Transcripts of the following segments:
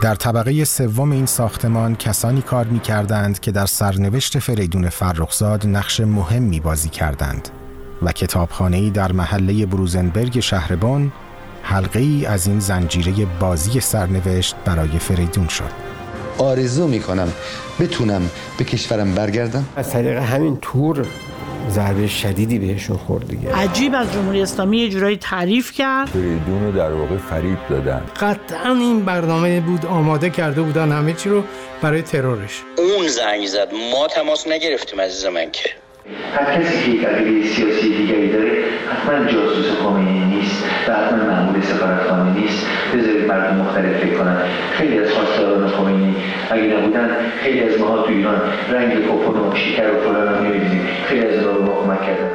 در طبقه سوم این ساختمان کسانی کار می‌کردند که در سرنوشت فریدون فرخزاد نقش مهمی بازی کردند و کتابخانه‌ای در محله بروزنبرگ شهر بن حلقه‌ای از این زنجیره بازی سرنوشت برای فریدون شد. آرزو می‌کنم بتونم به کشورم برگردم. از طریق همین تور ضربه شدیدی بهشون خورد دیگه. عجیب از جمهوری اسلامی یه جورایی تعریف کرد. فریدون رو در واقع فریب دادن. قطعاً این برنامه بود، آماده کرده بودن همه چی رو برای ترورش. اون زنگ زد، ما تماس نگرفتیم عزیز من که. هر کسی که عقیده سیاسی دیگری داره حتما جاسوس خمینی نیست و حتما مأمور سفارتخانه نیست. بذارید مردم مختلف فکر کنن. خیلی از خواستگاران خمینی اگه نبودن خیلی از ماها تو ایران رنگ کپون و شکر و فلان رو نمی‌دیدیم. خیلی از اونا به ما کمک کردن.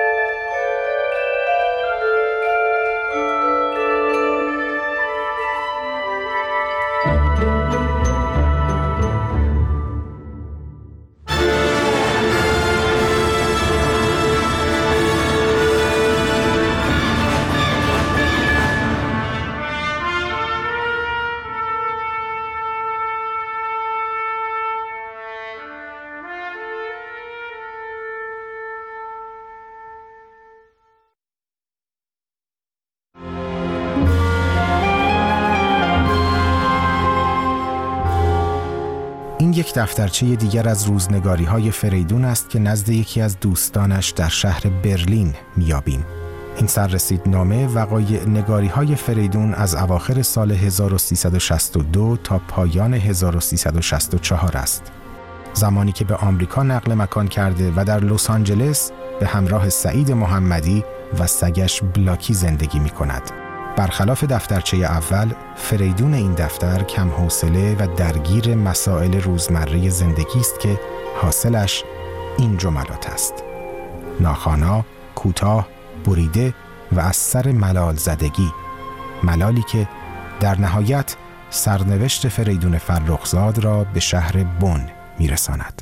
این یک دفترچه دیگر از روزنگاری‌های فریدون است که نزد یکی از دوستانش در شهر برلین می‌یابیم. این سررسیدنامه وقایع نگاری‌های فریدون از اواخر سال 1362 تا پایان 1364 است. زمانی که به آمریکا نقل مکان کرده و در لس آنجلس به همراه سعید محمدی و سگش بلاکی زندگی می‌کند. برخلاف دفترچه اول، فریدون این دفتر کم حوصله و درگیر مسائل روزمره زندگی است که حاصلش این جملات است: ناخوانا، کوتاه، بریده و از سر ملال زدگی، ملالی که در نهایت سرنوشت فریدون فرخزاد را به شهر بن میرساند.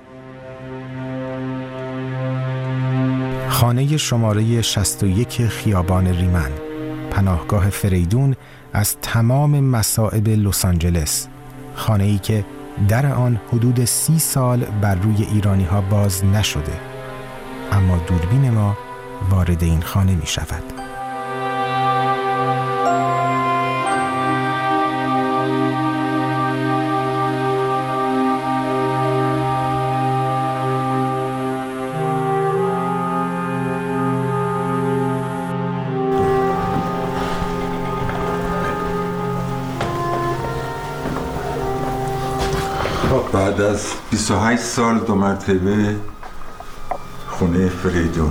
خانه شماره 61 خیابان ریمن، پناهگاه فریدون از تمام مصائب لس آنجلس، خانه‌ای که در آن حدود 30 سال بر روی ایرانی‌ها باز نشده، اما دوربین ما وارد این خانه می شود. بعد از 28 سال 2 مرتبه خونه فریدون.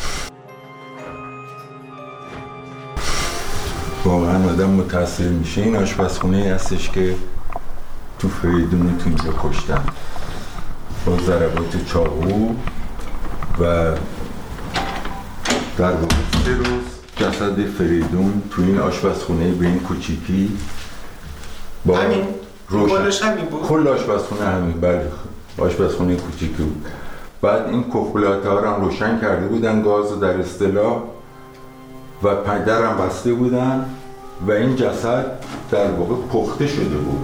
واقعا آدم متاثر میشه. این آشپزخونه هستش که تو فریدون رو تو اینجا کشتن با ضربات چاقو و در واقع 3 روز جسد فریدون تو این آشپزخونه به این کوچیکی با همین روشن همین بود؟ کل آشپزخونه همین، بله آشپزخونه کوچیکی بود. بعد این کوکولات‌ها رو هم روشن کرده بودن، گاز رو در اصطلاح، و پنجره هم بسته بودن و این جسد در واقع پخته شده بود.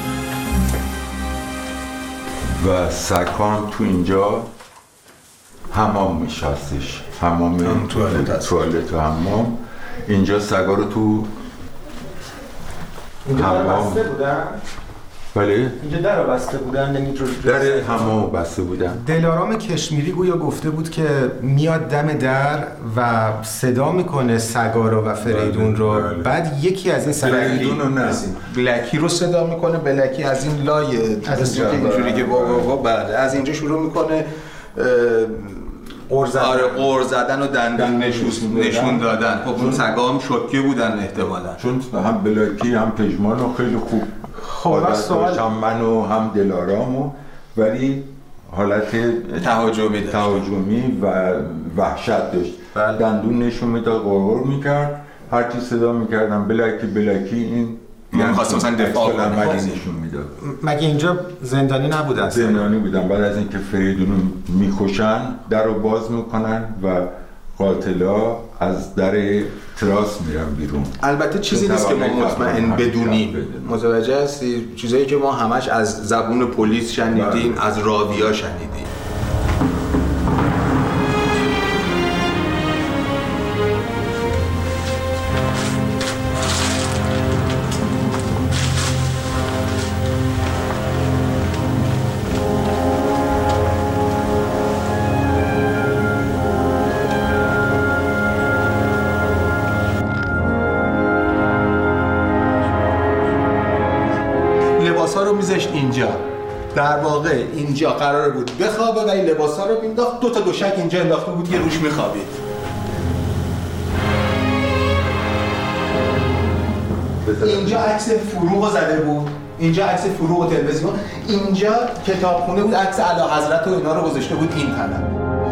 و سگ‌ها هم تو اینجا حمام میشستش، حمام توالت و حمام. اینجا سگا رو تو حمام بسته بودن؟ بله اینجا در بسته بودن، در حمام بسته بودن. دلارام کشمیری گویا گفته بود که میاد دم در و صدا میکنه سگا رو و فریدون رو. بله. بعد یکی از این فریدون رو نه، بلکی رو صدا میکنه. بلکی از این لایه از اینجوری که بله از اینجا شروع میکنه قور زدن و دندان نشون دادن. خب اون سگا هم شوکه بودن احتمالاً، چون هم بلکی هم پژمان خیلی خوب عادت داشت، هم من و هم دلارامو، ولی حالت تهاجمی و وحشت داشت. دندون نشون میداد، غرغر میکرد، هر چی صدا میکردم بلکی این من خواستم مثلا دفاع کنم نشون میداد. مگه اینجا زندانی نبودن؟ زندانی بودن. بعد از اینکه فریدونو میکشن در رو باز میکنن و قاتلا از در تراس میرن بیرون. البته چیزی نیست که ما مطمئن بدونیم، متوجه هستی؟ چیزایی که ما همش از زبون پلیس شنیدیم، از راویا شنیدیم. اینجا در واقع اینجا قرار بود بخوابه ولی لباسا رو مینداخت، دو تا دوشک اینجا انداخته بود یه روش میخوابید. اینجا عکس فروغ زده بود، اینجا عکس فروغ و تلویزیون، اینجا کتابخونه بود، عکس اعلیحضرت و اینا رو گذاشته بود این طرف.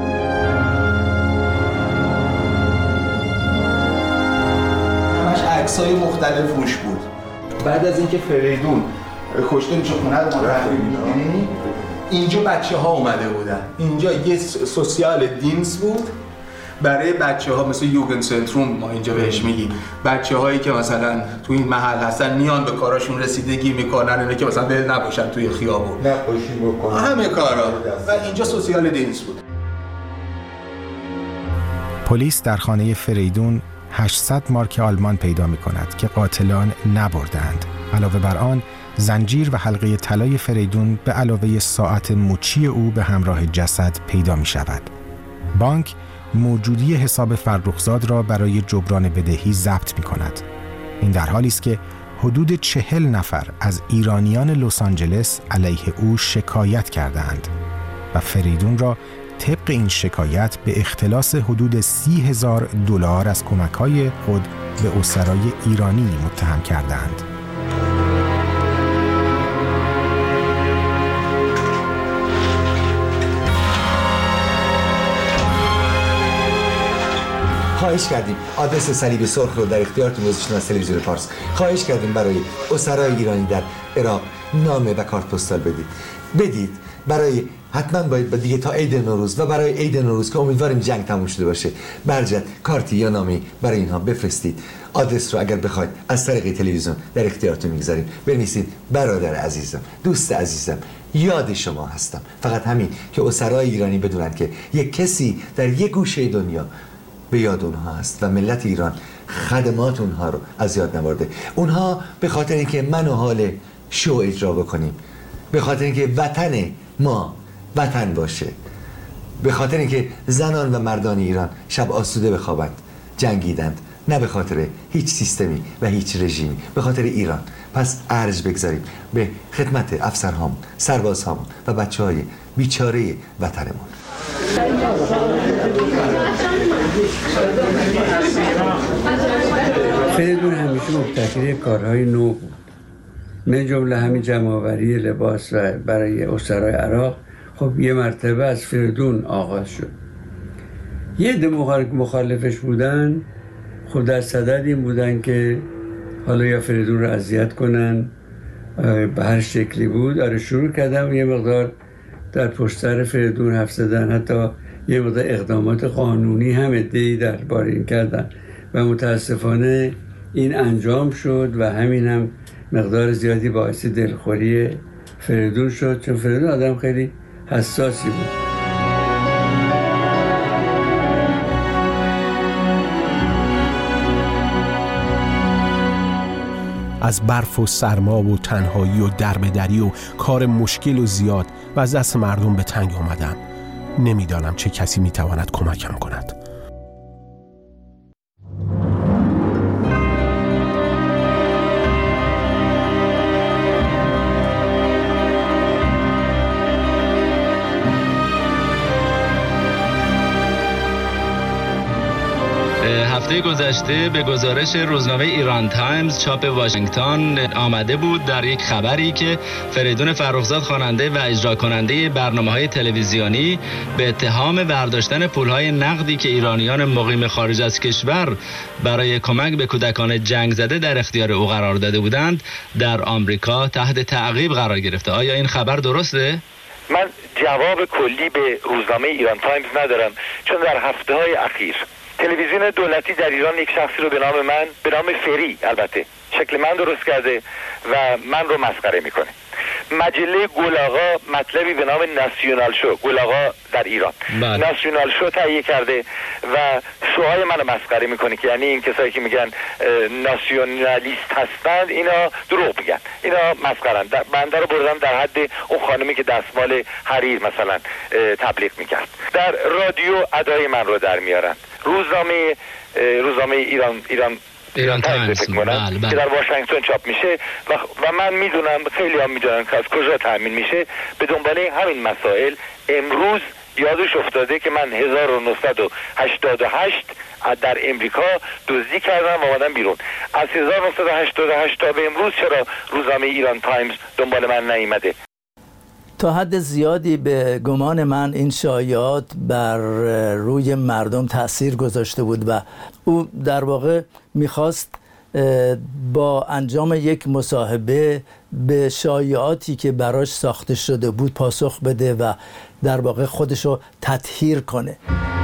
همش عکسای مختلف روش بود. بعد از اینکه فریدون کشته میشه خونه رو ما تحویل میدیم، اینجا بچه ها اومده بودن. اینجا یه سوسیال دینس بود برای بچه ها، مثل یوگن سنتروم ما اینجا بهش میگیم. بچه هایی که مثلا تو این محل هستن میان به کاراشون رسیدگی میکنن، اینه که مثلا ول نباشن توی خیابون، نقاشی بکنن، همه کارا. و اینجا سوسیال دینس بود. پلیس در خانه فریدون 800 مارک آلمان پیدا میکند که قاتلان نبردند. علاوه بر آن زنجیر و حلقه طلای فریدون به علاوه ساعت مچی او به همراه جسد پیدا می شود. بانک موجودی حساب فرخزاد را برای جبران بدهی ضبط می کند. این در حالی است که حدود 40 نفر از ایرانیان لس آنجلس علیه او شکایت کردند و فریدون را طبق این شکایت به اختلاس حدود $30,000 از کمک‌های خود به اسرای ایرانی متهم کردند. خواهش کردیم آدرس صلیب سرخ رو در اختیارتون گذاشتیم از تلویزیون فارس. خواهش کردیم برای اسرای ایرانی در عراق نامه و کارت پستال بدید. برای حتما باید دیگه تا عید نوروز و برای عید نوروز که امیدواریم جنگ تموم شده باشه برجت کارتی یا نامه برای اینها بفرستید. آدرس رو اگر بخواید از طریق تلویزیون در اختیارتون میگذاریم. بنویسید برادر عزیزم، دوست عزیزم، یاد شما هستم. فقط همین که اسرای ایرانی بدونن که یک کسی در یک گوشه دنیا به یاد اونها هست و ملت ایران خدمات اونها رو از یاد نبرده. اونها به خاطر اینکه من و حال شو اجرا بکنیم، به خاطر اینکه وطن ما وطن باشه، به خاطر اینکه زنان و مردان ایران شب آسوده بخوابند جنگیدند، نه به خاطر هیچ سیستمی و هیچ رژیمی، به خاطر ایران. پس ارج بگذاریم به خدمت افسرهامون، سربازهامون و بچه‌های بیچاره وطنمون. فریدون همیشه مبتکر کارهای نو بود، من جمله همین جمع‌آوری لباس و برای اسرای عراق. خب یه مرتبه از فریدون آغاز شد. یه عده مخالفش بودن، خب در صدد این بودن که حالا یا فریدون رو اذیت کنن به هر شکلی بود. آره شروع کردم یه مقدار در پشت سر فریدون حرف زدن، حتی یه مقدار اقدامات قانونی هم عده‌ای درباره این کردن و متاسفانه این انجام شد و همین هم مقدار زیادی باعث دلخوری فریدون شد، چون فریدون آدم خیلی حساسی بود. از برف و سرما و تنهایی و دربدری و کار مشکل و زیاد و از دست مردم به تنگ آمدم. نمیدانم چه کسی میتواند کمکم کند. هفته گذشته به گزارش روزنامه ایران تایمز چاپ واشنگتن آمده بود در یک خبری که فریدون فرخزاد خواننده و اجرا کننده برنامه‌های تلویزیونی به اتهام برداشتن پول‌های نقدی که ایرانیان مقیم خارج از کشور برای کمک به کودکان جنگ زده در اختیار او قرار داده بودند در آمریکا تحت تعقیب قرار گرفته. آیا این خبر درسته؟ من جواب کلی به روزنامه ایران تایمز ندارم، چون در هفته‌های اخیر تلویزیون دولتی در ایران یک شخصی رو به نام فری، البته شکل من درست کرده و من رو مسخره میکنه. مجله گلاغا مطلبی به نام ناسیونال شو، گلاغا در ایران، ناسیونال شو تهیه کرده و شوهای منو مسخره میکنه که یعنی این کسایی که میگن ناسیونالیست هستند اینا دروغ میگن، اینا مسخرن. بنده رو بردم در حد اون خانمی که دستمال حریر مثلا تبلیغ میکرد. در رادیو ادای من رو در میارن. روزنامه ایران تایمز فکر کنم که در واشنگتن چاپ میشه و من میدونم، خیلی هم میدونن که از کجا تامین میشه. به دنبال همین مسائل امروز یادش افتاده که من 1988 در امریکا دزدی کردم و آمدم بیرون. از 1988 تا به امروز چرا روزنامه ایران تایمز دنبال من نیامده؟ تا حد زیادی به گمان من این شایعات بر روی مردم تأثیر گذاشته بود و او در واقع میخواست با انجام یک مصاحبه به شایعاتی که براش ساخته شده بود پاسخ بده و در واقع خودشو تطهیر کنه.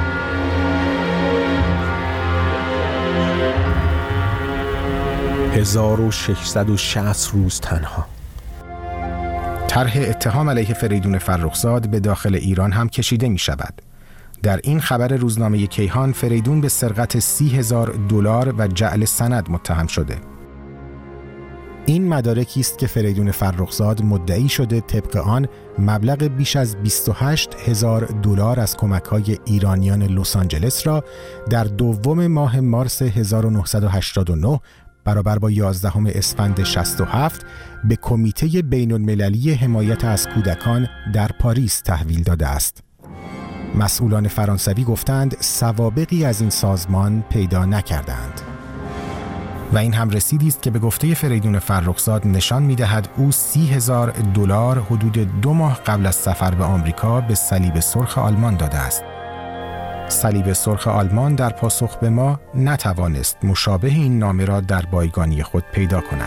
«1660 روز تنها». طرح اتهام علیه فریدون فرخزاد به داخل ایران هم کشیده می شود. در این خبر روزنامه کیهان فریدون به سرقت $30,000 و جعل سند متهم شده. این مدارکی است که فریدون فرخزاد مدعی شده طبق آن مبلغ بیش از $28,000 از کمک‌های ایرانیان لس آنجلس را در دوم ماه مارس 1989 برابر با 11 اسفند 67 به کمیته بین‌المللی حمایت از کودکان در پاریس تحویل داده است. مسئولان فرانسوی گفتند سوابقی از این سازمان پیدا نکردند. و این هم رسیدی است که به گفته فریدون فرخزاد نشان می‌دهد او $30,000 حدود 2 ماه قبل از سفر به آمریکا به صلیب سرخ آلمان داده است. صلیب سرخ آلمان در پاسخ به ما نتوانست مشابه این نامه را در بایگانی خود پیدا کند.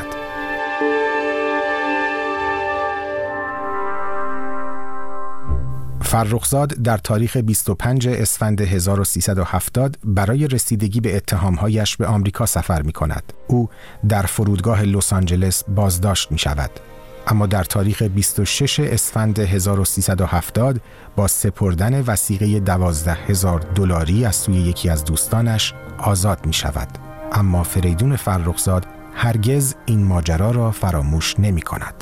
فرخزاد در تاریخ 25 اسفند 1370 برای رسیدگی به اتهامهایش به آمریکا سفر می کند. او در فرودگاه لس آنجلس بازداشت می شود. اما در تاریخ 26 اسفند 1370 با سپردن وثیقه $12,000 از سوی یکی از دوستانش آزاد می شود. اما فریدون فرخزاد هرگز این ماجرا را فراموش نمی کند.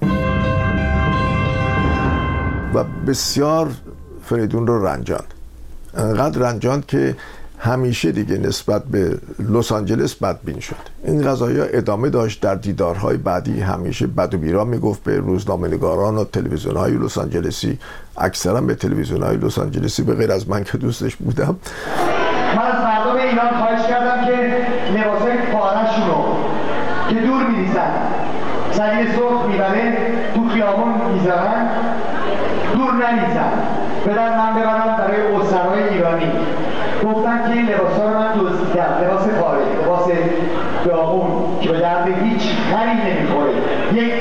و بسیار فریدون رو رنجاند، انقدر رنجاند که همیشه دیگه نسبت به لس آنجلس بدبین شد. این قضایا ادامه داشت. در دیدارهای بعدی همیشه بد و بیرا میگفت به روزنامه‌نگاران و تلویزیون‌های لس آنجلسی، اکثرا به تلویزیون‌های لس آنجلسی به غیر از من که دوستش بودم. من از مردم ایران خواهش کردم که لباسای پاره‌شون رو که دور می‌ریزن صلیب سرخ میبره تو خیابون میذارن، دور نریزن، بدن من ببرم برای اسرای ایرانی. گفتن که این لباسا رو من دزدیدم، لباس پاره، لباس داغون که به درد هیچ خری نمیخوره. یک